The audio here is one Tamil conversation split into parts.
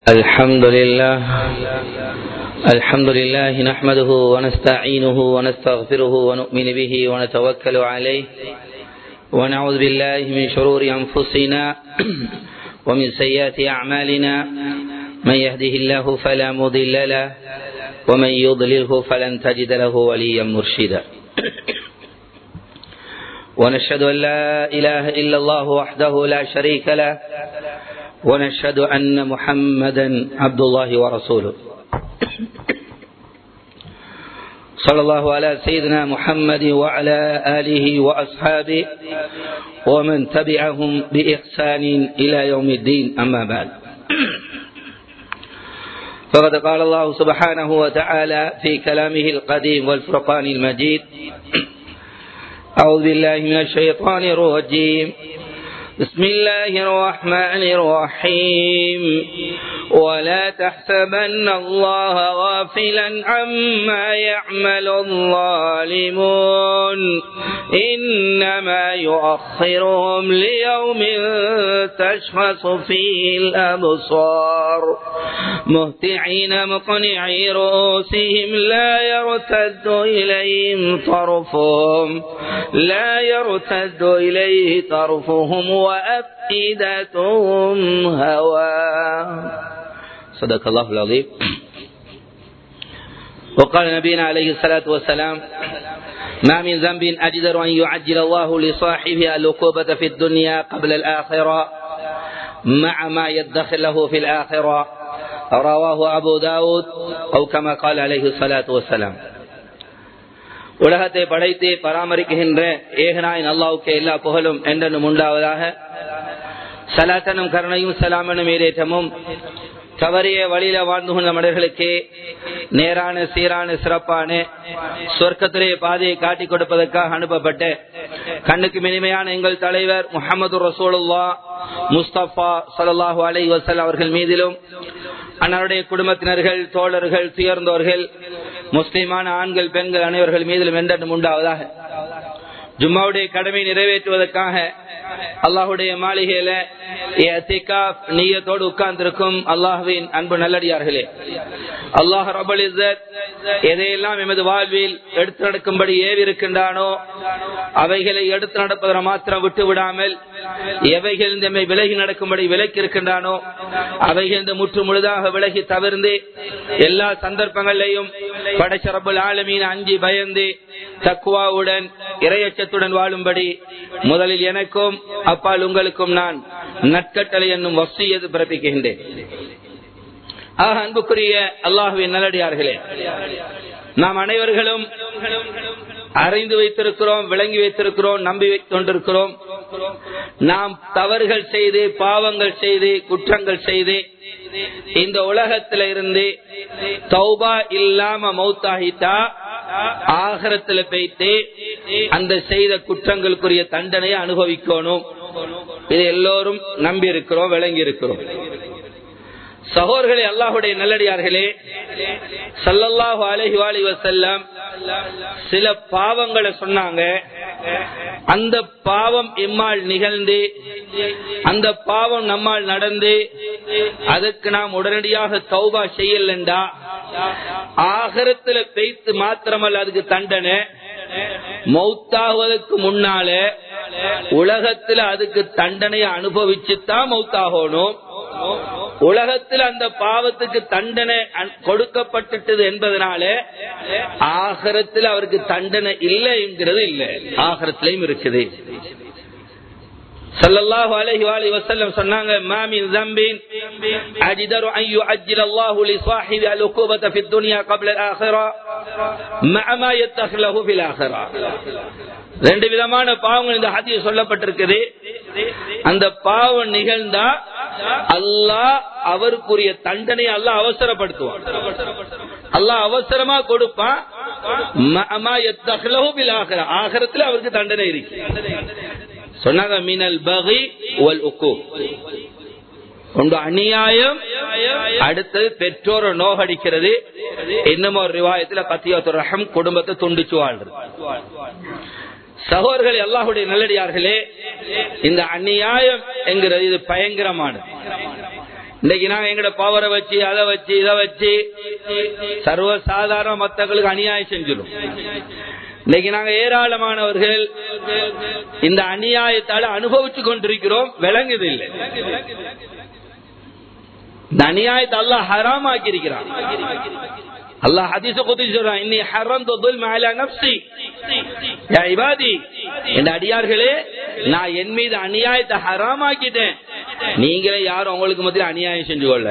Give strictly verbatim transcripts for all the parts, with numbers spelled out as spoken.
الحمد لله الحمد لله نحمده ونستعينه ونستغفره ونؤمن به ونتوكل عليه ونعوذ بالله من شرور أنفسنا ومن سيئات أعمالنا من يهده الله فلا مضل له ومن يضلله فلن تجد له وليا مرشدا ونشهد أن لا إله إلا الله وحده لا شريك له ونشهد أن محمدا عبد الله ورسوله صلى الله على سيدنا محمد وعلى آله وأصحابه ومن تبعهم بإحسان إلى يوم الدين أما بعد فقد قال الله سبحانه وتعالى في كلامه القديم والفرقان المجيد أعوذ بالله من الشيطان الرجيم بسم الله الرحمن الرحيم ولا تحسبن الله غافلا عما يعمل الظالمون إنما يؤخرهم ليوم تشخص فيه الأبصار مهطعين مقنعي رؤوسهم لا يرتد إليهم طرفهم لا يرتد إليه طرفهم وأفئدتهم هواء صدق الله العظيم. وقال نبينا عليه الصلاة والسلام ما من ذنب أجدر أن يعجل الله لصاحبه العقوبة في الدنيا قبل الآخرة مع ما يدخر له في الآخرة رواه أبو داود أو كما قال عليه الصلاة والسلام. உலகத்தை படைத்து பராமரிக்கின்ற ஏகனாயின் அல்லாஹ்வுக்கு எல்லா புகழும் என்றென்றும் உண்டாவதாக. ஸலாத்தனும் கருணையும் ஸலாமனும் ஈடேற்றமும் தவறிய வழியில வாழ்ந்து கொண்ட மனிதர்களுக்கு நேரான சீரான சிறப்பான சொர்க்கத்திலே பாதையை காட்டிக் கொடுப்பதற்காக அனுப்பப்பட்ட கண்ணுக்கு இனிமையான எங்கள் தலைவர் முஹம்மது ரசூலுல்லாஹ் முஸ்தபா ஸல்லல்லாஹு அலைஹி வஸல்லம் அவர்கள் மீதிலும் அன்னாருடைய குடும்பத்தினர்கள் தோழர்கள் துயர்ந்தோர்கள் முஸ்லிமான ஆண்கள் பெண்கள் அனைவர்கள் மீதிலும் என்றென்றும் உண்டாவதாக. ஜும்மாவுடைய கடமை நிறைவேற்றுவதற்காக அல்லாஹுடைய மாளிகையில நீயத்தோடு உட்கார்ந்திருக்கும் அல்லாஹுவின் அன்பு நல்லடியார்களே, அல்லாஹ் ரப்பல் இஸ்ஸத் எதையெல்லாம் எமது வாழ்வில் எடுத்து நடக்கும்படி ஏவி இருக்கின்றானோ அவைகளை எடுத்து நடப்பதை மாத்திரம் விட்டு விடாமல் எவைகள் நம்மை விலகி நடக்கும்படி விலக்கி இருக்கின்றானோ அவைகள் முற்று முழுதாக விலகி தவிர்ந்து எல்லா சந்தர்ப்பங்களையும் படைச்ச ரப்பல் ஆலமீன் அஞ்சி பயந்து தக்வாவுடன் இறையச்சத்துடன் வாழும்படி முதலில் எனக்கும் அப்பால் உங்களுக்கும் நான் நற்கட்டளை என்னும் வசியத்து பிறப்பிக்கின்றேன். ஆக அன்புக்குரிய அல்லாஹ்வின் நல்லடியார்களே, நாம் அனைவர்களும் அறிந்து வைத்திருக்கிறோம், விளங்கி வைத்திருக்கிறோம், நம்பி வைத்துக் கொண்டிருக்கிறோம். நாம் தவறுகள் செய்து பாவங்கள் செய்து குற்றங்கள் செய்து இந்த உலகத்தில இருந்து தௌபா இல்லாம மௌத்தாகிட்டா ஆகிரத்துல போயிட்டு அந்த செய்த குற்றங்களுக்குரிய தண்டனையை அனுபவிக்கணும். இது எல்லோரும் நம்பி இருக்கிறோம், விளங்கி இருக்கிறோம். சகோதரர்களே, அல்லாஹுடைய நல்லடியார்களே, ஸல்லல்லாஹு அலைஹி வஸல்லம் சில பாவங்களை சொன்னாங்க. அந்த பாவம் எம்மால் நிகழ்ந்து அந்த பாவம் நம்மால் நடந்து அதுக்கு நாம் உடனடியாக தௌபா செய்யலண்டா ஆகிரத்துல பெய்த்து மாத்திரமல்ல அதுக்கு தண்டனை. மௌத்தாவதற்கு முன்னால உலகத்துல அதுக்கு தண்டனையை அனுபவிச்சுதான் மௌத்தாகணும். உலகத்தில் அந்த பாவத்துக்கு தண்டனை கொடுக்கப்பட்டது என்பதனால ஆகிரத்தில் அவருக்கு தண்டனை இல்லை என்கிறது இல்லை, ஆகிரத்திலையும் இருக்குது. ஸல்லல்லாஹு அலைஹி வஸல்லம் சொன்னாங்க மா மின் ذنبin அஜ்தரு அன் யுஅஜ்ஜில அல்லாஹு லிஸாஹிபி அல்-உகூபத ஃபி الدنيا قبل الآخرة مع ما يدخر له في الآخرة. ரெண்டு விதமான பாவங்கள் இந்த ஹதீஸ் சொல்லப்பட்டிருக்குது. அந்த பாவம் நிகழ்ந்தா அல்லாஹ் அவருக்குரிய தண்டனை அல்லாஹ் அவசரப்படுத்துவான், அல்லாஹ் அவசரமா கொடுப்பான். ஆகிரத்தில் அவருக்கு தண்டனை இருக்கு சொன்னாங்க. மினல் பகி வல் உக்கூப், ஒன்று அநியாயம், அடுத்தது பெற்றோரை நோகடிக்கிறது, இன்னும் ஒரு ரிவாயத்தில் கத்தியாத்துர் ரஹம் குடும்பத்தை துண்டிச்சு வாழ்றது. சகோதரர்களே, அல்லாஹுடைய நல்லடியார்களே, இந்த அநியாயம் என்கிறது இது பயங்கரமானது. இன்னைக்கு நாங்க எங்கட பவரை வச்சு அதை வச்சு இதை வச்சு சர்வசாதாரண மக்களுக்கு அநியாயம் செஞ்சிடும். இன்னைக்கு நாங்க ஏராளமானவர்கள் இந்த அநியாயத்தால அனுபவிச்சு கொண்டிருக்கிறோம், விளங்குது இல்லை. இந்த அநியாயத்தை அல்லாஹ் ஹராம் ஆக்கி இருக்கிறான். அல்லாஹ் ஹதீஸ குத்ஸி சொல்றான், இன்னி ஹரம்து ظلم على نفسي يا عبادي, இந்த அடியார்களே நான் என் மீது அநியாயத்தை ஹராம் ஆக்கிட்டேன், நீங்களே யாரும் உங்களுக்கு மத்தியில் அநியாயம் செஞ்சு கொள்ள.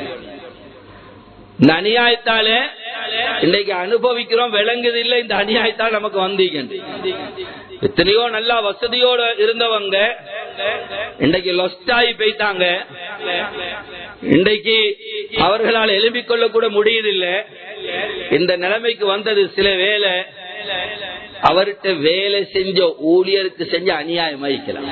இந்த அநியாயத்தால இன்னைக்கு அனுபவிக்கிறோம், விளங்குது இல்லை. இந்த அநியாயத்தால் நமக்கு வந்தீங்க. எத்தனையோ நல்லா வசதியோட இருந்தவங்க இன்றைக்கு லொஸ்டாகி போயிட்டாங்க. இன்றைக்கு அவர்களால் எழுப்பிக் கொள்ள கூட முடியதில்லை. இந்த நிலைமைக்கு வந்தது சில வேலை அவர்கிட்ட வேலை செஞ்ச ஊழியருக்கு செஞ்ச அநியாயம் வைக்கலாம்.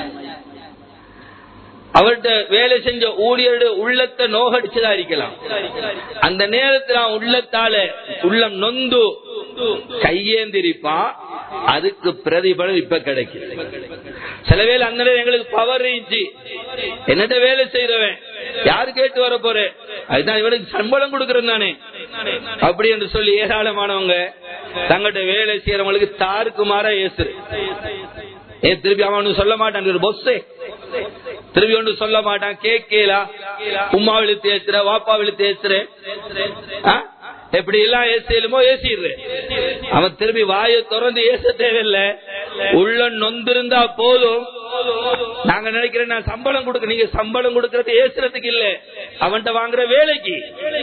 அவர்கிட்ட வேலை செஞ்ச ஊழியருடைய உள்ளத்தை நோகடிச்சதா இருக்கலாம். அந்த நேரத்தில் உள்ளத்தால உள்ளம் நொந்து கையேந்திரிப்பான், அதுக்கு பிரதிபலன் இப்ப கிடைக்கும். சில வேலை அந்த நேரம் எங்களுக்கு பவர் இருந்துச்சு, என்னட்ட வேலை செய்யறவன் யாரு கேட்டு வர போறேன், அதுதான் இவனுக்கு சம்பளம் கொடுக்கறது தானே அப்படி என்று சொல்லி ஏராளமானவங்க தங்கிட்ட வேலை செய்யறவங்களுக்கு தாருக்கு மாறா ஏசுரு. ஏ திருப்பி அவன் சொல்ல மாட்டான், பொஸ்ஸே திருப்பி ஒன்று சொல்ல மாட்டான். கேட்கலா உமா விழுத்து ஏசுற, வாப்பா விழுத்து ஏசுற, எப்படி எல்லாம் ஏசிலுமோ ஏசிடுற. அவன் திரும்பி வாயை திறந்து ஏச தேவையில்லை, உள்ள நொந்திருந்தா போதும். நாங்க நினைக்கிறேன் நான் சம்பளம் கொடுக்க, நீங்க சம்பளம் கொடுக்கறது ஏசுறதுக்கு இல்ல, அவன்கிட்ட வாங்குற வேலைக்கு,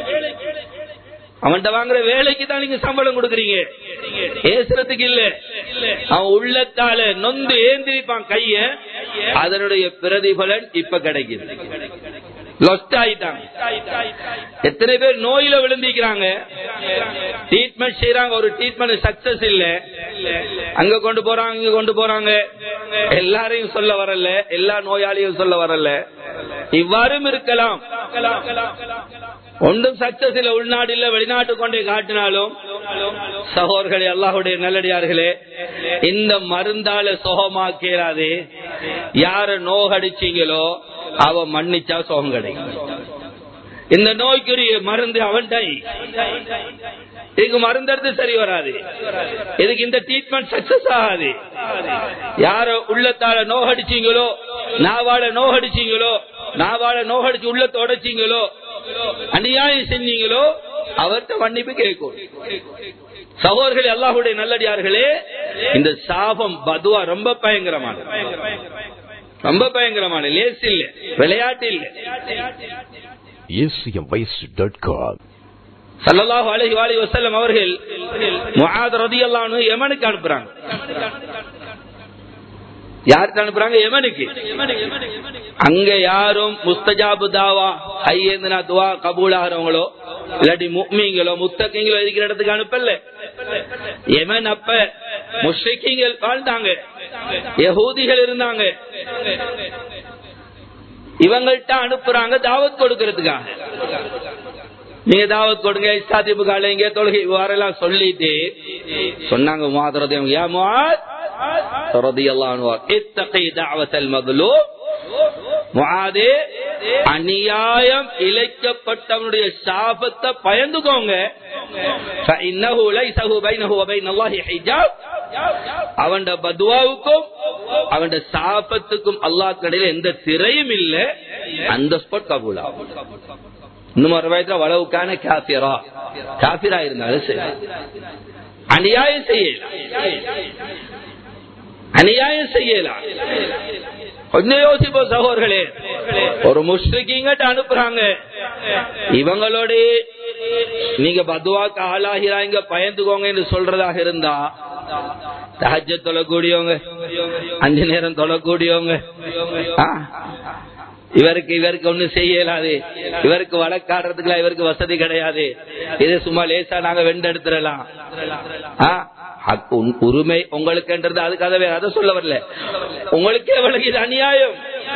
அவன்கிட்ட வாங்குற வேலைக்கு தான் நீங்க சம்பளம் கொடுக்கறீங்க, ஏசுறதுக்கு இல்ல. அவன் உள்ளத்தால நொந்து ஏந்திரிப்பான் கைய, அதனுடைய பிரதிபலன் இப்ப கிடைக்குது. லொஸ்ட் ஆயிட்டாங்க. எத்தனை பேர் நோயில விழுந்திக்கிறாங்க, ட்ரீட்மெண்ட் செய்யறாங்க, ஒரு ட்ரீட்மெண்ட் சக்சஸ் இல்ல, அங்க கொண்டு போறாங்க இங்க கொண்டு போறாங்க. எல்லாரையும் சொல்ல வரல, எல்லா நோயாளியும் சொல்ல வரல, இவ்வாறும் இருக்கலாம். ஒன்றும் சக்சஸ் இல்ல, உள்நாடு இல்ல, வெளிநாட்டு கொண்டே காட்டினாலும் சகோதரர்களே, அல்லாஹ்வுடைய நல்லடியார்களே, இந்த மருந்தால சுகமாக்கிறாதே. யார நோகடிச்சீங்களோ அவ மன்னிச்சா சுகம் கிடைக்கும். இந்த நோய்க்குரிய மருந்து அவன்கிட்ட, இதுக்கு மருந்து எடுத்து சரி வராது, இதுக்கு இந்த ட்ரீட்மெண்ட் சக்சஸ் ஆகாது. யார உள்ளத்தால நோகடிச்சீங்களோ, நாவால நோகடிச்சீங்களோ, நாவால நோகடிச்சு உள்ளத்தை உடைச்சீங்களோ, அநியாயம் செஞ்சீங்களோ, அவர்கிட்ட மன்னிப்பு கேட்கும். சகோதரர்களே, அல்லாஹ்வுடைய நல்லடியார்களே, இந்த சாபம் பதுவா ரொம்ப பயங்கரமானது, ரொம்ப பயங்கரமான, லேஸ் இல்ல, விளையாட்டு இல்ல. ஸல்லல்லாஹு அலைஹி வஸல்லம் அவர்கள் முஆத் ரலியல்லாஹு அன்ஹு யமனுக்கு அனுப்புறாங்க. யாருக்கு அனுப்புறாங்க? யமனுக்கு. அங்க யாரும் முஸ்தஜாபு தாவா ஐயேந்தினா துவா கபூல் ஆகிறவங்களோ இல்லாட்டி முஃமின்களோ முத்தகீங்களோ இருக்கிற இடத்துக்கு அனுப்பல. யமன் அப்ப முஷ்ரிக்கீங்கள் வாழ்ந்தாங்க, யஹூதிகள் இருந்தாங்க. இவங்கள்ட்ட அனுப்புறாங்க தாவத் கொடுக்கறதுக்காக. நீங்க தாவத் கொடுங்க, இஸ்தாதிபு காலைங்க, தொழுகை வாரெல்லாம் சொல்லிட்டு சொன்னாங்க முஆத் ரலியல்லாஹு யா முஆத் ரலியல்லாஹு அன்ஹு இத்தகி தஅவத்தல் மظلوم, முஆதே அநியாயம் இழைக்கப்பட்டவனுடைய சாபத்தை பயந்துக்கோங்க. ஃபஇன்னஹு லைஸஹு பைனஹு வ பைனல்லாஹி ஹிஜாப், அவன்ட பதுவாவுக்கும் அவன்ட சாபத்துக்கும் அல்லாஹ்வுக்கு இடையில எந்த திரையும் இல்ல, அந்த ஸ்பாட் கபூலா. இன்னும் ஒரு வயதுல வளவுக்கான காஃபிரா, காஃபிரா இருந்தாலும் சரி, அநியாயம் செய்யலாம், அநியாயம் செய்யலாம். கொஞ்சம் யோசிப்போம் சகோதரர்களே, ஒரு முஷ்ரிக்கீங்கிட்ட அனுப்புறாங்க, இவங்களோட நீங்க பதுவாக்கு ஆளாகிறாங்க பயந்துக்கோங்க என்று சொல்றதாக இருந்தா, தஹஜ்ஜத் தொழக்கூடியவங்க, அஞ்சு நேரம் தொழக்கூடியவங்க, இவருக்கு இவருக்கு ஒண்ணு செய்யலாது, இவருக்கு வழக்காடுறதுக்குலாம் இவருக்கு வசதி கிடையாது, இது சும்மா லேசா நாங்க வெண்டெடுத்துடலாம், உரிமை உங்களுக்கு அதுக்காகவே அதை சொல்ல வரல. உங்களுக்கே விளங்குது அநியாயம்,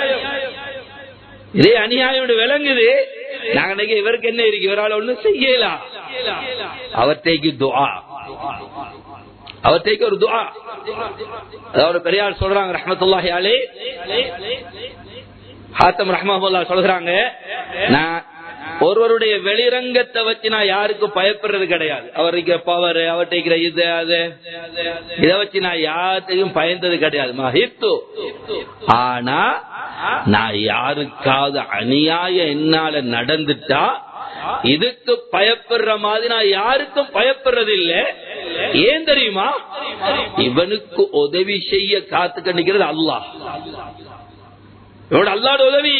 இதே அநியாயம் விளங்குது. நாங்க இவருக்கு என்ன இருக்கு, இவரால் ஒண்ணு செய்யலாம், அவர்த்தைக்கு துஆ, அவர்த்தைக்கு ஒரு துஆ. அதாவது பெரியார் சொல்றாங்க ரஹ்மத்துல்லாஹி அலைஹி, ஹாத்தம் ரஹ்மத்துல்லாஹி சொல்றாங்க, நான் ஒருவருடைய வெளிரங்கத்தை வச்சு நான் யாருக்கும் பயப்படுறது கிடையாது. அவருக்கு பவர், அவர்கிட்ட இது அது இதை வச்சு நான் யார்த்தையும் பயந்தது கிடையாது. மஹித்து. ஆனா நான் யாருக்காவது அநியாயம் என்னால நடந்துட்டா இதுக்கு பயப்படுற மாதிரி நான் யாருக்கும் பயப்படுறது இல்லை. ஏன் தெரியுமா? இவனுக்கு உதவி செய்ய காத்து கண்டிக்கிறது அல்லாஹ். இவனோட அல்லாஹ்வோட உதவி.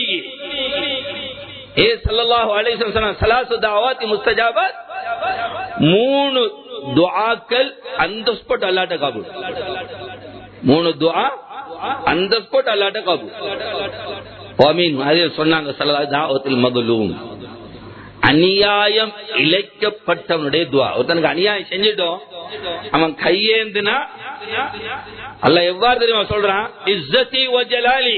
ஏ ஸல்லல்லாஹு அலைஹி வஸல்லம் ஸலாத்து தஅவாத்தி முஸ்தஜாபாத், மூணு துஆக்கள் அந்த ஸ்பாட் அல்லாஹ்ட்ட கபூல். மூணு துஆ அந்த ஸ்பாட் அல்லாஹ்ட்ட கபூல். ஆமீன். அதே சொன்னாங்க ஸல்லல்லாஹு தஅவத்துல் மظلوم, அநியாயம் இழைக்கப்பட்டவனுடைய துஆ. ஒருத்தனுக்கு அநியாயம் செஞ்சிட்டோம், அவன் கையேந்தினா அல்லாஹ் எவ்வாறு தெரியுமா சொல்றான்? இஸ்ஸதி வ ஜலாலி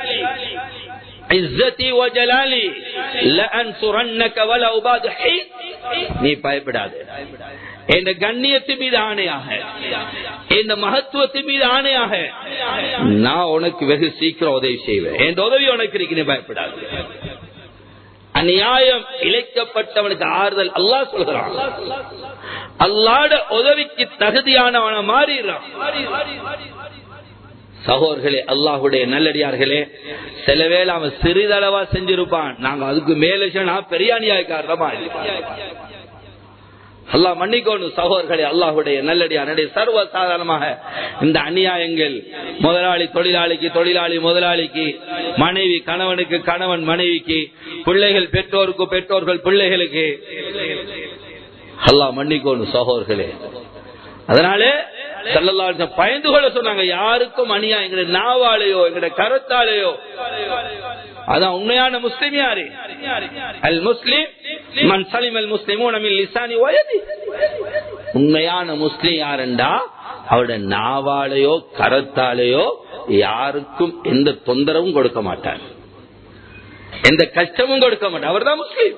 இஸ்ஸதி வ ஜலாலி லஅன்சுரன்னக வல உபாதுஹி. நீ பயப்படாதே, இந்த கண்ணியத்தின் மீது ஆணையாக, இந்த மகத்துவத்தின் மீது ஆணையாக நான் உனக்கு வெகு சீக்கிரம் உதவி செய்வேன். இந்த உதவி உனக்கு இருக்கு, நீ பயப்படாது. அநியாயம் இழைக்கப்பட்டவனுக்கு ஆறுதல் அல்லாஹ் சொல்கிறான். அல்லாஹ்வுடைய உதவிக்கு தகுதியானவன மாறிடுறான். சகோதரர்களே, அல்லாஹ்வுடைய நல்லடியார்களே, சில வேளை அவன் சிறிதளவா செஞ்சிருப்பான், நாங்க அதுக்கு மேல பெரிய அநியாயக்காரமா அல்லாஹ் மன்னிக்கணும். சகோதரர்களே, அல்லாஹ்வுடைய நல்லடியார்களே, சர்வ சாதாரணமாக இந்த அநியாயங்கள் முதலாளி தொழிலாளிக்கு, தொழிலாளி முதலாளிக்கு, மனைவி கணவனுக்கு, கணவன் மனைவிக்கு, பிள்ளைகள் பெற்றோருக்கு, பெற்றோர்கள் பிள்ளைகளுக்கு, அல்லாஹ் மன்னிக்கணும் சகோதரர்களே. அதனால ஸல்லல்லாஹு அலைஹி வஸல்லம் பயந்து கொள்ள சொன்னாங்க. யாருக்கும் அநியாயம் எங்களுடைய நாவாலேயோ எங்களுடைய கருத்தாலேயோ. அதான் உண்மையான முஸ்லிம் யாரு? அல் முஸ்லிம் மன் சலிம அல் முஸ்லிமூன மின் லிசானி வ யதி. உண்மையான முஸ்லிம் யாருண்டா அவருடைய நாவாலேயோ கருத்தாலேயோ யாருக்கும் எந்த தொந்தரவும் கொடுக்க மாட்டார், எந்த கஷ்டமும் கொடுக்க மாட்டார். அவர்தான் முஸ்லிம்.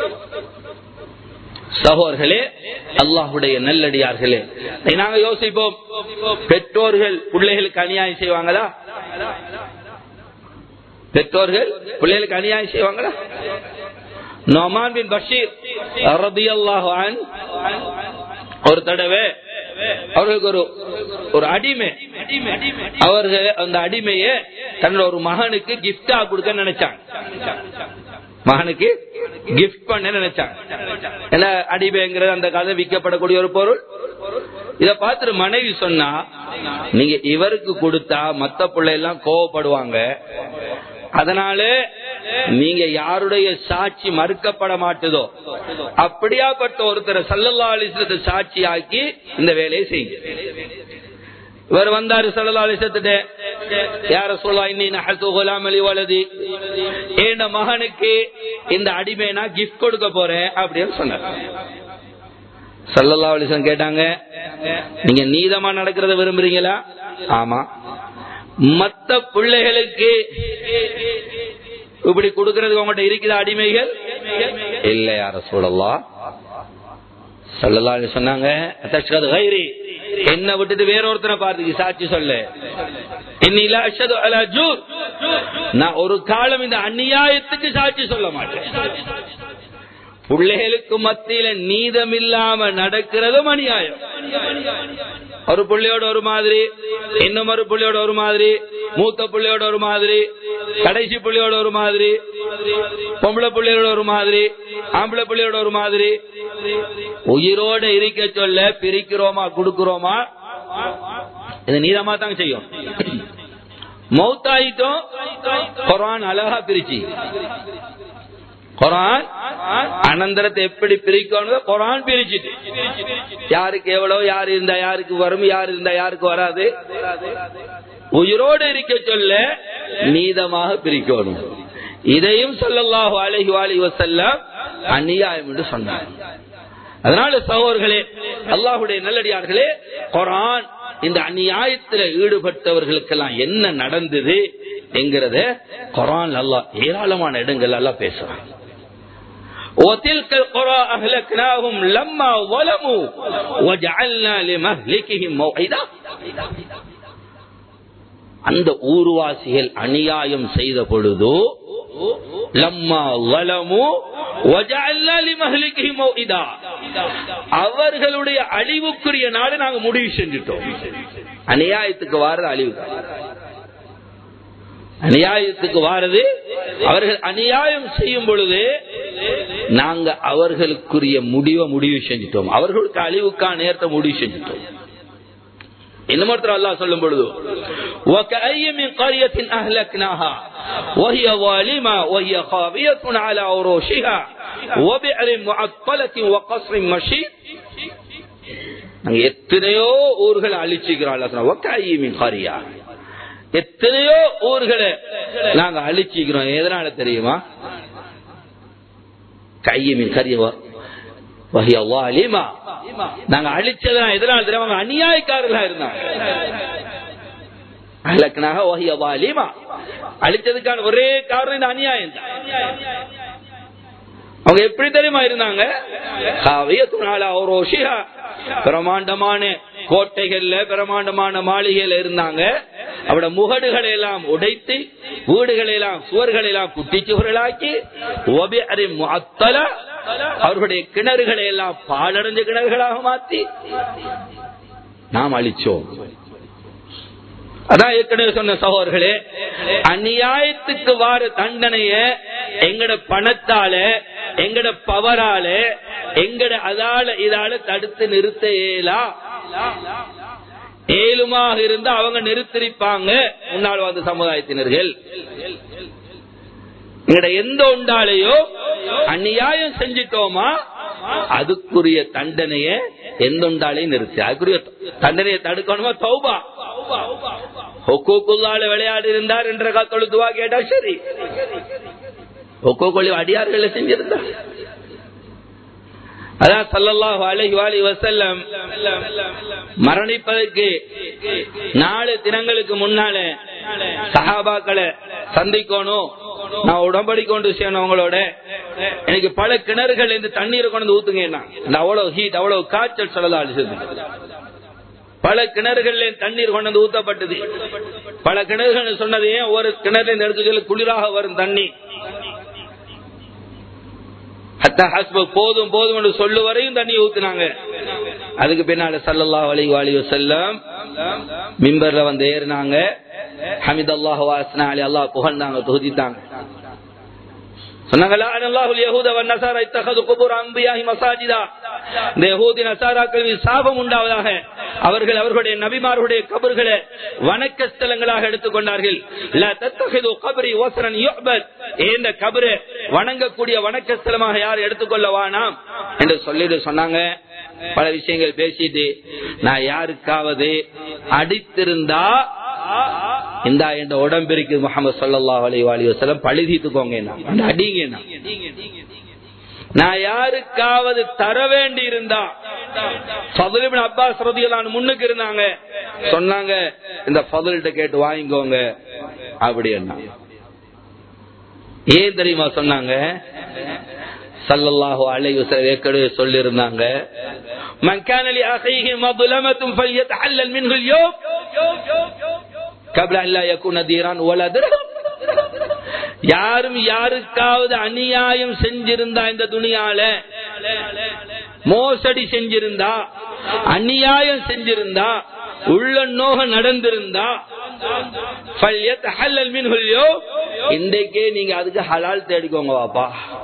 சகோதரர்களே, அல்லாஹ்வுடைய நல்லடியார்களே, நாங்க யோசிப்போம், பெற்றோர்கள் பிள்ளைகளுக்கு அநியாயம் செய்வாங்களா? பெற்றோர்கள் பிள்ளைகளுக்கு அநியாயம் செய்வாங்களா? நுஅமான் பின் பஷீர் ரலியல்லாஹு அன்ஹு ஒரு தடவை அவர்களுக்கு ஒரு ஒரு அடிமை, அவர்கள் அந்த அடிமையை தன்னோட ஒரு மகனுக்கு கிஃப்டா கொடுக்க நினைச்சாங்க. மகனுக்கு கிஃப்ட் பண்ண நினைச்சாங்க. ஏன்னா அடிமைங்கிறது அந்த கதை விற்கப்படக்கூடிய ஒரு பொருள். இத பார்த்துட்டு மனைவி சொன்னா, நீங்க இவருக்கு கொடுத்தா மத்த பிள்ளை எல்லாம் கோவப்படுவாங்க, அதனால நீங்க யாருடைய சாட்சி மறுக்கப்பட மாட்டதோ அப்படியாப்பட்ட ஒருத்தரை ஸல்லல்லாஹு அலைஹி வஸல்லம் சாட்சி ஆக்கி இந்த வேலையை செய்யுங்க. இவர் வந்தாரு ஸல்லல்லாஹு அலைஹி வஸல்லம், யா ரசூலல்லாஹ் இன்னி நஹது குலாம் லி வலதி, என் மகனுக்கு இந்த அடிமை நான் கிஃப்ட் கொடுக்க போறேன் அப்படின்னு சொன்னார். ஸல்லல்லாஹு அலைஹி வஸல்லம் கேட்டாங்க, நீங்க நீதமா நடக்கிறத விரும்புறீங்களா? ஆமா. மத்த பிள்ளைகளுக்கு இப்படி கொடுக்கறதுக்கு உங்கள்கிட்ட இருக்கிற அடிமைகள் இல்ல யா ரசூலல்லாஹ். ஸல்லல்லாஹு அலைஹி வஸல்லம் சொன்னாங்க, தஷ்ஹது கைரி, என்ன விட்டுட்டு வேற ஒருத்தனை பார்த்து சாட்சி சொல்ல. இன்னிலா அஷ்ஹது அலா ஜூர், நான் ஒரு காலம் இந்த அநியாயத்துக்கு சாட்சி சொல்ல மாட்டேன். பிள்ளைகளுக்கு மத்தியில நீதம் இல்லாம நடக்கிறதும் அநியாயம். ஒரு பிள்ளையோட ஒரு மாதிரி, இன்னும் ஒரு பிள்ளையோட ஒரு மாதிரி, மூத்த பிள்ளையோட ஒரு மாதிரி, கடைசி பிள்ளையோட ஒரு மாதிரி, பொம்பளை பிள்ளையோட ஒரு மாதிரி, ஆம்பளை பிள்ளையோட ஒரு மாதிரி, உயிரோட இருக்க சொல்ல பிரிக்கிறோமா கொடுக்கிறோமா, இது நீதமா தான் செய்யும். மௌத்தாயிட்டோம், குர்ஆன் அழகா பிரிச்சு, குர்ஆன் அனந்தரத்தை எப்படி பிரிக்கணும் குர்ஆன் பிரிச்சுட்டு, யாருக்கு எவ்வளவு, யாரு இருந்தா யாருக்கு வரும், யாரு இருந்தா யாருக்கு வராது, உயிரோடு இருக்க சொல்ல நீதமாக பிரிக்கணும். இதையும் ஸல்லல்லாஹு அலைஹி வஸல்லம் அநியாயம் என்று சொன்னார். அதனால சகோதரர்களே, அல்லாஹ்வுடைய நல்லடியார்களே, குர்ஆன் இந்த அநியாயத்தில் ஈடுபட்டவர்களுக்கெல்லாம் என்ன நடந்தது என்கிறத குர்ஆன் அல்லாஹ் ஏராளமான இடங்கள் எல்லாம் பேசுறான். وَتِلْكَ الْقُرَى أَهْلَكْنَاهُمْ لَمَّا ظَلَمُوا وَجَعَلْنَا لِمَهْلِكِهِمْ مَوْعِدًا. அந்த ஊர்வாசிகள் அநியாயம் செய்த பொழுது லம்மா வலமு அவர்களுடைய அழிவுக்குரிய நாடு நாங்க முடிவு செஞ்சுட்டோம். அநியாயத்துக்கு வாரது அழிவு, அநியாயத்துக்கு வாரது அவர்கள் அநியாயம் செய்யும் பொழுது நாங்க அவர்களுக்குரிய முடிவை முடிவு செஞ்சுட்டோம், அவர்களுக்கு அழிவுக்கான நேரத்தை முடிவு செஞ்சுட்டோம். இன்னும் அல்லாஹ் சொல்லும் பொழுது وَكَأَيٍّ مِّن قَرْيَةٍ أَهْلَكْنَاهَا وَهِيَ ظَالِمَةٌ وَهِيَ خَاوِيَةٌ عَلَى عُرُوشِهَا وَبِئْرٍ مُّعَطَّلَةٍ وَقَصْرٍ مَّشِيدٍ. நாங்க எத்தனையோ ஊர்களை அழிச்சிக்கிறோம். அல்லாஹ் சொன்னா وَكَأَيٍّ مِّن قَرْيَةٍ, எத்தனையோ ஊர்களை நாங்க அழிச்சிக்கிறோம். எதனால தெரியுமா? كَأَيٍّ مِّن قَرْيَةٍ وَهِيَ ظَالِمَةٌ, நாங்க அழிச்சது எதனால தெரியுமா? அநியாயக்காரர்களா இருந்தாங்க. அஹ்லக்னாஹா வஹிய ஸாலிமா, அழிச்சதுக்கான ஒரே காரணம் இந்த அநியாயம் தான். அவங்க எப்படி தெரியுமா இருந்தாங்க? காவியத்துன் அலா உரூஷிஹா, பிரமாண்டமான கோட்டைகள்ல பிரமாண்டமான மாளிகையில இருந்தாங்க. அவட முகடுகளை எல்லாம் உடைத்து வீடுகளை எல்லாம் சுவர்களை எல்லாம் குட்டி சுவர்களாக்கி வபிஅரின் முஅத்தலா, அவர்களுடைய கிணறுகளை எல்லாம் பாலடைஞ்ச கிணறுகளாக மாற்றி நாம் அழிச்சோம். அதான் ஏற்கனவே சொன்ன சகோதரர்களே, அநியாயத்துக்கு வார தண்டனைய எங்கட பணத்தால எங்கட பவரால எங்கட அதால இதால தடுத்து நிறுத்த இயலா. ஏழுமாக இருந்தா அவங்க நிறுத்திருப்பாங்க முன்னாள் வாழ்ந்த சமுதாயத்தினர்கள். எங்கட எந்த ஒன்றாலேயோ அநியாயம் செஞ்சிட்டோமா அதுக்குரிய தண்டனைய எந்த ஒன்றாலையும் நிறுத்தி அதுக்குரிய தண்டனையை தடுக்கணுமா? தௌபா. ஹுக்கூக்குள்ளால விளையாடி இருந்தார் என்ற தொழுதுவா கேட்டா சரி, ஹுக்கூக்குள்ளி அடியார்களை செஞ்சிருந்தா. அதான் ஸல்லல்லாஹு அலைஹி வஸல்லம் மரணிப்பதற்கு நாலு தினங்களுக்கு முன்னால சஹாபாக்களை சந்திக்கணும், நான் உடம்படி கொண்டு செய்யணும் உங்களோட, எனக்கு பல கிணறுகள் இந்த தண்ணீரை கொண்டு ஊத்துங்க. அவ்வளவு ஹீட், அவ்வளவு காய்ச்சல் சொல்லலாம். பல கிணறுகள் தண்ணீர் கொண்டு ஊத்தப்பட்டது. பல கிணறுகள் சொன்னது ஏன் ஒரு கிணறு எடுத்து சொல்லி குளிராக வரும் தண்ணி, போதும் போதும் என்று சொல்லு வரையும் தண்ணி ஊத்தினாங்க. அதுக்கு பின்னால ஸல்லல்லாஹு அலைஹி வஸல்லம் மிம்பர்ல வந்து ஏறினாங்க. ஹமிதல்லாஹு வ அஸ்னா அலைஹி, அல்லாஹ் புகழ்ந்தாங்க, துதித்தாங்க. சொன்னாங்க லஅனல்லாஹு அல்-யஹூத வன்-நஸாரா இத்தഖது குபூர் அன்பியாஹி மஸாஜிதா, இந்த யஹூதி நஸாராக்களின் சாபம் உண்டாவதாக, அவர்கள் அவர்களுடைய நபிமார்களுடைய கபர்களை வணக்க ஸ்தலங்களாக எடுத்துக்கொண்டார்கள். லா தத்தഖது கப்ரி வஸ்ரன் யுஅபத், இந்த கபரை வணங்கக்கூடிய வணக்க ஸ்தலமாக யார் எடுத்துக்கொள்ள வேண்டாம் என்று சொல்லிட்டு சொன்னாங்க. பல விஷயங்கள் பேசிட்டு, நான் யாருக்காவது அடித்திருந்தா இந்த இந்த உடம்பிற்கு முஹம்மது ஸல்லல்லாஹு அலைஹி வஸல்லம் பழி தீர்த்துக்கோங்க, அடிங்க. நான் யாருக்காவது தர வேண்டி இருந்தா, ஃபதுல் இப்னு அப்பாஸ் ரலியல்லாஹு அன்ஹு முன்னுக்கு இருந்தாங்க, சொன்னாங்க இந்த ஃபதுல்கிட்ட கேட்டு வாங்கிக்கோங்க அப்படின்னா. ஏன் தெரியுமா சொன்னாங்க? ஸல்லல்லாஹு அலைஹி வஸல்லம் ஏற்கனவே சொல்லி இருந்தாங்க, மன் கான லி அஹீஹி மظلمة فليتحلل منه اليوم قبل ان لا يكون ديران ولا درهم. யாரும் யாருக்காவது அநியாயம் செஞ்சிருந்தா, இந்த துனியால மோசடி செஞ்சிருந்தா, அநியாயம் செஞ்சிருந்தா, உள்ள நோக நடந்திருந்தா, فليتحلل منه اليوم, இன்றைக்கே நீங்க அதுக்கு ஹலால் தேடிக்கோங்க வாப்பா.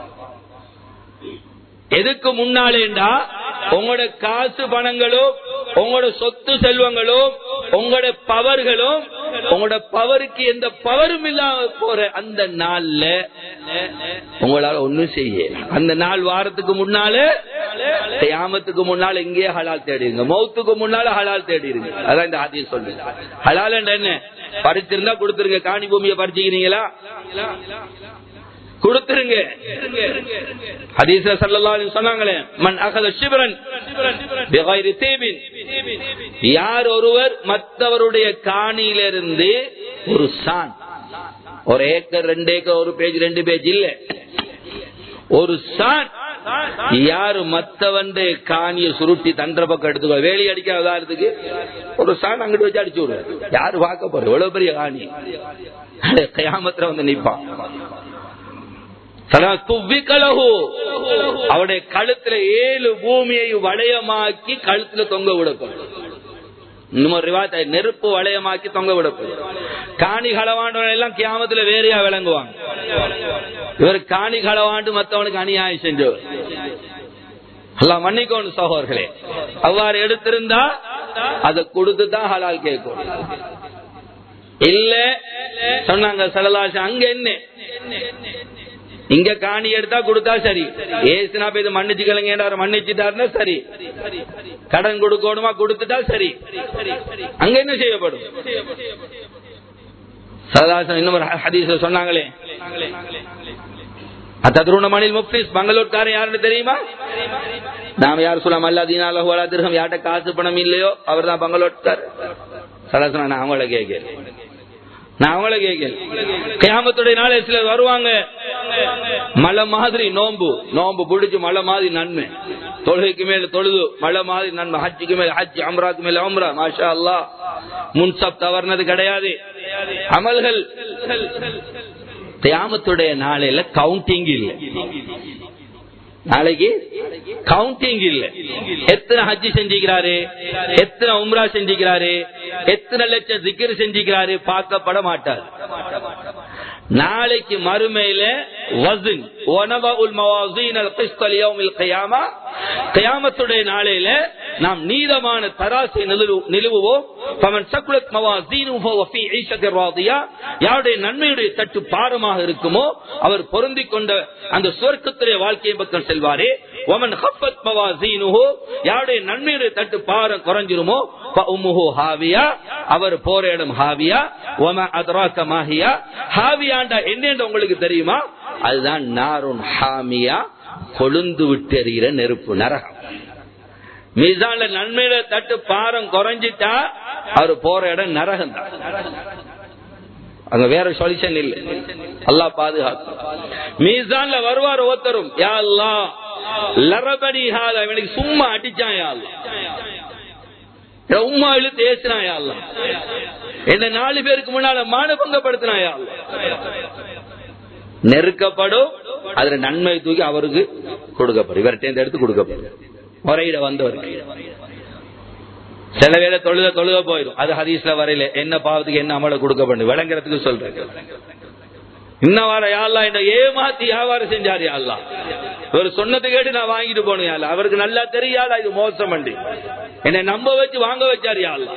எதுக்கு முன்னாலேண்டா உங்களோட காசு பணங்களும் உங்களோட சொத்து செல்வங்களும் உங்களோட பவர்களும் உங்களோட பவருக்கு எந்த பவரும் இல்லாம போற அந்த நாள்ல உங்களால ஒண்ணும் செய்ய, அந்த நாள் வாரத்துக்கு முன்னால கியாமத்துக்கு முன்னால எங்கேயே ஹலால் தேடிருங்க, மௌத்துக்கு முன்னால ஹலால் தேடிருங்க. அதான் இந்த ஹதீஸ் சொல்லுது. ஹலால் என்ன? பறிச்சிருந்தா கொடுத்துருங்க. காணி பூமியை பறிச்சுக்கிறீங்களா? கொடுத்துருங்க. ஹதீஸ்ல ஸல்லல்லாஹு அலைஹி சொன்னாங்களே, மன் அகத ஷிப்ரன் பிகைரி தீபின், யார் ஒருவர் மற்றவருடைய காணியிலிருந்து ஒரு சான், ஒரு ஏக்கர் ரெண்டு ஏக்கர் ஒரு பேஜ் ரெண்டு பேஜ் இல்ல, ஒரு சான், யாரு மத்தவன் காணிய சுருட்டி தண்ட பக்கம் எடுத்துக்கோ, வேலி அடிக்க உதாரணத்துக்கு ஒரு சான் அங்கிட்டு வச்சு அடிச்சு விடுவார். யாரு பார்க்க போற? எவ்வளவு பெரிய காணி, கியாமத்துல வந்து நிப்பான். அவருடைய கழுத்துல ஏழு பூமியை வளையமாக்கி கழுத்துல தொங்க விடப்படும். நெருப்பு வளையமாக்கி தொங்க விடப்படும். காணி களவாண்டவன் எல்லாம் கியாமத்துல வேறையா விளங்குவாங்க. இவர் காணி களவாண்டு மற்றவனுக்கு அநியாயம் செஞ்சவர். அல்லாஹ் மன்னிக்கணும் சகோதரர்களே. அவ்வாறு எடுத்திருந்தா அதை கொடுத்துதான் ஹலால் கேட்கும். இல்ல சொன்னாங்க ஸல்லல்லாஹு அங்க என்ன இங்க காணி எடுத்தா கொடுத்தா சரி, ஏசுனா போய் மன்னிச்சுக்கலங்க மன்னிச்சுட்டாருன்னா சரி, கடன் கொடுக்கணுமா கொடுத்துட்டா சரி, அங்க என்ன செய்யப்படும்? ஸல்லல்லாஹு இன்னும் ஹதீஸ்ல சொன்னாங்களே, அத்தத்ரூன மணில் முஃப்லிஸ், பங்களூர்காரன் யாருன்னு தெரியுமா? நாம யார் சொல்லாம அல்லா தீனாலஹு வலா திர்ஹம், யார்ட்ட காசு பணம் இல்லையோ அவர் தான் பங்களூர்கார். ஸல்லல்லாஹு நான் அவங்கள கேட்கிறேன், நான் அவங்கள கேட்கிறேன். கியாமத்துடைய நாளே சிலர் வருவாங்க, மலை மாதிரி நோம்பு நோம்பு பிடிச்சு மலை மாதிரி நன்மை, தொழுகைக்கு மேல தொழுது மலை மாதிரி நன்மை, ஹஜ்ஜுக்கு மேல ஹஜ், அம்ராக்கு மேல அம்ரா, மாஷா அல்லாஹ், முன்சப் தவறுனது கிடையாது. அமல்கள் கியாமத்துடைய நாளையில கவுண்டிங் இல்ல, நாளைக்கு கவுண்டிங் இல்ல. எத்தனை ஹஜ்ஜி செஞ்சுக்கிறாரு, எத்தனை உம்ரா செஞ்சுக்கிறாரு, எத்தனை லட்சம் ஜிக்ர் செஞ்சுக்கிறாரு பார்க்கப்பட மாட்டார். நாளைக்கு மறுமையில வஸன் வனவஉல் மவாஸீனல் கிஸ்த லியௌமில் கியாமா, கியாமத்துடைய நாளையில நாம் நீதமான தராசை நிலுவுவோம். ஃபமன் ஸகுலத் மவாஸீனுஹு ஃபஹுவ ஃபீ ஈஷத்திர் ராதியா, யாருடைய நன்மையுடைய தட்டு பாரமாக இருக்குமோ அவர் பொருந்திக் கொண்ட அந்த சுவர்க்கத்துடைய வாழ்க்கையை பக்கம் செல்வாரே. வமன் ஹஃபத் மவாஸீனுஹு, யாருடைய நன்மையுடைய தட்டு பாரம் குறைஞ்சிருமோ ஃபஉம்முஹு ஹாவியா, அவர் போற இடம் ஹாவியா. வமா அத்ராக மாஹியா, ஹாவியாண்டா என்னன்னு உங்களுக்கு தெரியுமா? அதுதான் நாருன் ஹாமியா, கொழுந்து விட்டு எறிகிற நெருப்பு, நரகம். மீசான்ல நன்மையில தட்டு பாரம் குறைஞ்சிட்டா அவர் போற இடம் நரகம் தான். அங்க வேற சொல்யூஷன் இல்ல. அல்லாஹ் பாதுகாக்கும். மீசான்ல வருவார் ஒருத்தரும், யா அல்லாஹ் லரபனி ஹாதா, இவனுக்கு சும்மா அடிச்சான் யா அல்லாஹ், உம்மா இழுத்து ஏசினா யா அல்லாஹ், என்ன நாலு பேருக்கு முன்னால மானபங்கப்படுத்தினா யா அல்லாஹ். நெருக்கப்படும், அதுல நன்மை தூக்கி அவருக்கு கொடுக்கப்படும், இவர்கிட்ட எடுத்து கொடுக்கப்படும். முறையிட வந்தவருக்கு சில வேளை தொழுத தொழுத போயிடும், அது ஹதீஸ்ல வரையில என்ன பாவத்துக்கு என்ன அமல கொடுக்கப்படும் விளங்குறதுக்கு சொல்றேன். இன்னும் வர யாழ்லா என்ன ஏமாத்தி வியாபாரம் செஞ்சாரு யாழ்லா, ஒரு சொன்னதை கேட்டு நான் வாங்கிட்டு போனேன் யாழ்லா, அவருக்கு நல்லா தெரியாதா இது மோசம் பண்ணி என்னை நம்ப வச்சு வாங்க வச்சாரு யாழ்லா.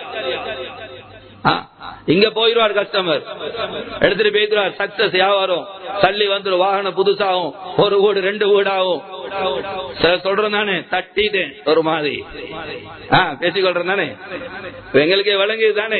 இங்க போயிருவார் கஸ்டமர், எடுத்துட்டு போயிருவார், சக்சஸ் வியாபாரம், தள்ளி வந்துடும், வாகனம் புதுசாகும், ஒரு வீடு ரெண்டு வீடாகும். சொல்றேன் தானே, தட்டிட்டேன் ஒரு மாதிரி பேசிக்கொள்றேன் தானே, எங்களுக்கே விளங்குது தானே,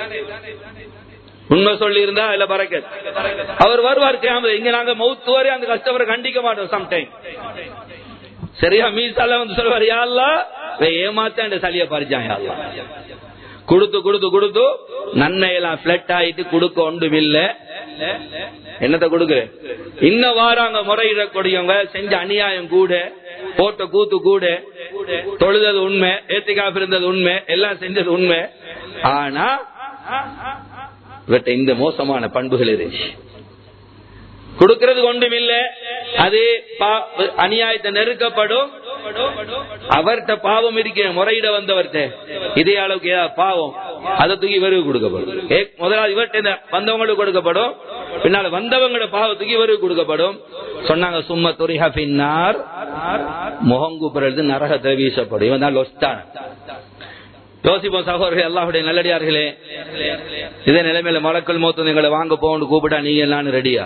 உண்மை சொல்லி இருந்தா இல்ல பறக்க. அவர் வருவார் கியாமத், இங்க நாங்க மௌத்து வரை அந்த கஸ்டமரை கண்டிக்க மாட்டோம். சம்டைம் சரியா மீசால வந்து சொல்வார், யா அல்லாஹ் ஏமாத்த இந்த சளிய பறிச்சான் யா அல்லாஹ், கொடுத்து கொடுத்து கொடுத்து நன்மையெல்லாம் பிளட் ஆயிட்டு கொடுக்க ஒன்றும் இல்ல, என்னத்தை கொடுக்குற இன்னும் வாராங்க முறையிடக்கூடியவங்க, செஞ்ச அநியாயம் கூட, போட்ட கூத்து கூட, தொழுதது உண்மை, ஏத்திகாஃப் இருந்தது உண்மை, எல்லாம் செஞ்சது உண்மை, ஆனா இவற்றை இந்த மோசமான பண்புகள் இருந்துச்சு, கொடுக்கிறது ஒன்றும் இல்ல, அது அநியாயத்தை நெருக்கப்படும். அவர்கிட்ட பாவம் இருக்க முறையிட வந்தவர்கிட்ட இதே அளவுக்கு ஏதாவது பாவம், அதை தூக்கி இவருக்கு கொடுக்கப்படும். முதலாவது இவர்கிட்ட வந்தவங்களுக்கு கொடுக்கப்படும், பின்னால வந்தவங்களோட பாவத்துக்கு இவருக்கு கொடுக்கப்படும். சொன்னாங்க சும்மா துரிஹா பின்னார், முகங்குப்புறது நரகத்தை வீசப்படும். இவன் தான் லொஸ்தான். யோசிப்போம் சகோதரர்களே, அல்லாஹ்வுடைய நல்லடியார்களே, இதே நிலைமையில மலக்குல் மௌத் எங்களை வாங்க போன்னு கூப்பிட்டா நீங்க எல்லாம் ரெடியா?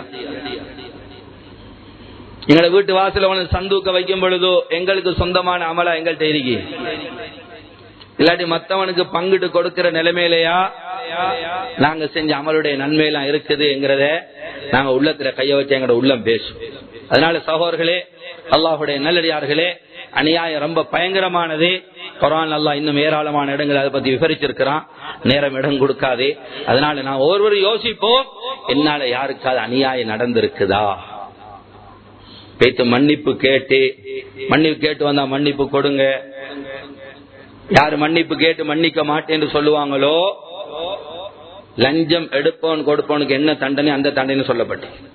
எங்களை வீட்டு வாசல வந்து சந்தூக்க வைக்கும் பொழுதோ எங்களுக்கு சொந்தமான அமலா எங்கள்கிட்ட இருக்கி, இல்லாட்டி மத்தவனுக்கு பங்கிட்டு கொடுக்கிற நிலைமையிலையா நாங்க செஞ்ச அமலுடைய நன்மையெல்லாம் இருக்குதுங்கிறத நாங்க உள்ளத்துல கைய வச்சு எங்களோட உள்ளம் பேசும். அதனால சகோதரர்களே, அல்லாஹ்வுடைய நல்லடியார்களே, அநியாயம் ரொம்ப பயங்கரமானது. குர்ஆன் அல்லாஹ் இன்னும் ஏராளமான இடங்கள் அதை பத்தி விவரிச்சிருக்கிறான், நேரம் இடம் கொடுக்காது. அதனால நான் ஒவ்வொரு யோசிப்போம், என்னால யாருக்காவது அநியாயம் நடந்திருக்குதா, பேத்து மன்னிப்பு கேட்டு மன்னிப்பு கேட்டு வந்தா மன்னிப்பு கொடுங்க. யாரு மன்னிப்பு கேட்டு மன்னிக்க மாட்டேன்னு சொல்லுவாங்களோ, லஞ்சம் எடுப்பவன் கொடுப்பவனுக்கு என்ன தண்டனை அந்த தண்டனை சொல்லப்பட்டு,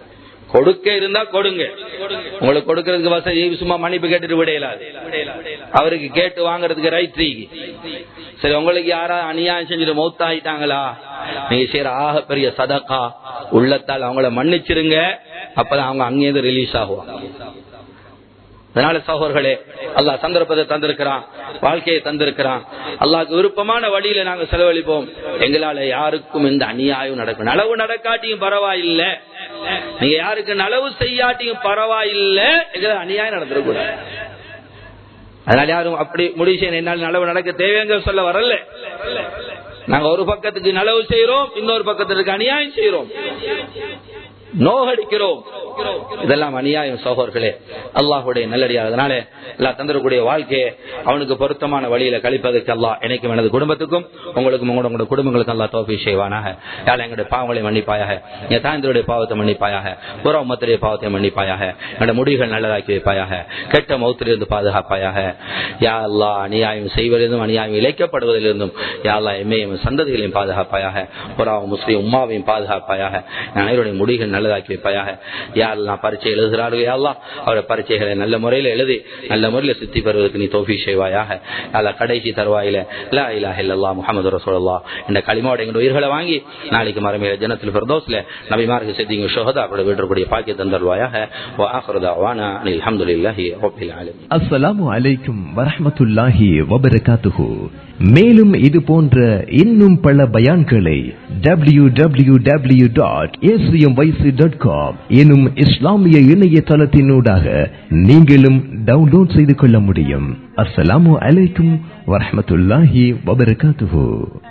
கொடுக்க இருந்தா கொடுங்க. உங்களுக்கு கொடுக்கறதுக்கு வசதி சும்மா மன்னிப்பு கேட்டுட்டு விடையலாது. அவருக்கு கேட்டு வாங்கறதுக்கு ரைட் ரீகி. சரி, உங்களுக்கு யாராவது அநியாயம் செஞ்சுட்டு மௌத்தாயிட்டாங்களா, நீங்க செய்யற ஆக பெரிய சதகா உள்ளத்தால் அவங்கள மன்னிச்சிருங்க. அப்பதான் அவங்க அங்கேயிருந்து ரிலீஸ் ஆகுவாங்க. அதனால சகோதரர்களே, அல்லாஹ் சந்தர்ப்பத்தை தந்திருக்கிறான், வாழ்க்கையை தந்திருக்கிறான். அல்லாஹ்க்கு விருப்பமான வழியில நாங்க செலவழிப்போம். எங்களால யாருக்கும் எந்த அநியாயம் நடக்கும். நலவு நடக்காட்டியும் பரவாயில்லை, நீங்க யாருக்கு நலவு செய்யாட்டியும் பரவாயில்லை, எங்களால் அநியாயம் நடந்துடக்கூடாது. அதனால யாரும் அப்படி முடிவு செய்ய என்னால் நலவு நடக்க தேவைங்க சொல்ல வரல. நாங்க ஒரு பக்கத்துக்கு நலவு செய்யறோம், இன்னொரு பக்கத்துக்கு அநியாயம் செய்யறோம், நோகடிக்கிறோம். இதெல்லாம் அநியாயம் சகோதரர்களே, அல்லாஹ்வுடைய நல்லடியார். அதனால எல்லாம் தந்திரக்கூடிய வாழ்க்கையை அவனுக்கு பொருத்தமான வழியில கழிப்பதற்கு அல்லாஹ் எனக்கும் எனது குடும்பத்துக்கும் உங்களுக்கும் உங்களோட குடும்பங்களுக்கும் அல்லாஹ் தௌஃபீக் செய்வானாக. யாழ் எங்களுடைய பாவங்களை மன்னிப்பாயாக, என் தாய்ந்தருடைய பாவத்தை மன்னிப்பாயாக, புற உம்மத்துடைய பாவத்தை மன்னிப்பாயாக, என்னோட முடிவுகள் நல்லதாக்கி வைப்பாயாக, கெட்ட மௌத்திலிருந்து பாதுகாப்பாயாக. யா அல்லாஹ் அநியாயம் செய்வதிலிருந்தும் அநியாயம் இழைக்கப்படுவதிலிருந்தும் யா அல்லாஹ் எம்மையும் சந்ததிகளையும் பாதுகாப்பாயாக, புறா முஸ்லிம் உம்மாவையும் பாதுகாப்பாயாக, அனைவருடைய முடிவுகள் நல்லதாக்கி வைப்பாயாக. யாரெல்லாம் பரீட்சை எழுதுகிறார்கள் யா அல்லாஹ் அவருடைய பரீட்சைகளை நல்ல முறையில் எழுதி நல்ல முறையில் சித்தி பெறுவதற்கு நீ தௌஃபீக் செய்வாயாக. அல்ல கடைசி தருவாயில லா இலாஹ இல்லல்லாஹ் முஹம்மது ரசூலுல்லாஹ் என்ற கலிமாவோட எங்களுடைய உயிர்களை வாங்கி நாளைக்கு மறுமையில ஜன்னத்துல் ஃபிர்தௌஸ்ல நபிமார்கள் சித்திங்க ஷுஹதா கூட வீட்டக்கூடிய பாக்கிய தந்தருவாயாக. வ ஆகிரு தஅவானா அல்ஹம்துலில்லாஹி ரப்பில் ஆலமீன். அஸ்ஸலாமு அலைக்கும் வரஹ்மத்துல்லாஹி வபரகாத்துஹு. மேலும் இது போன்ற இன்னும் பல பயான்களை W W W dot A C M Y C dot com எனும் இஸ்லாமிய இணையதளத்தினூடாக நீங்களும் டவுன்லோட் செய்து கொள்ள முடியும். அஸ்ஸலாமு அலைக்கும் வரஹ்மத்துல்லாஹி வபரகாத்துஹு.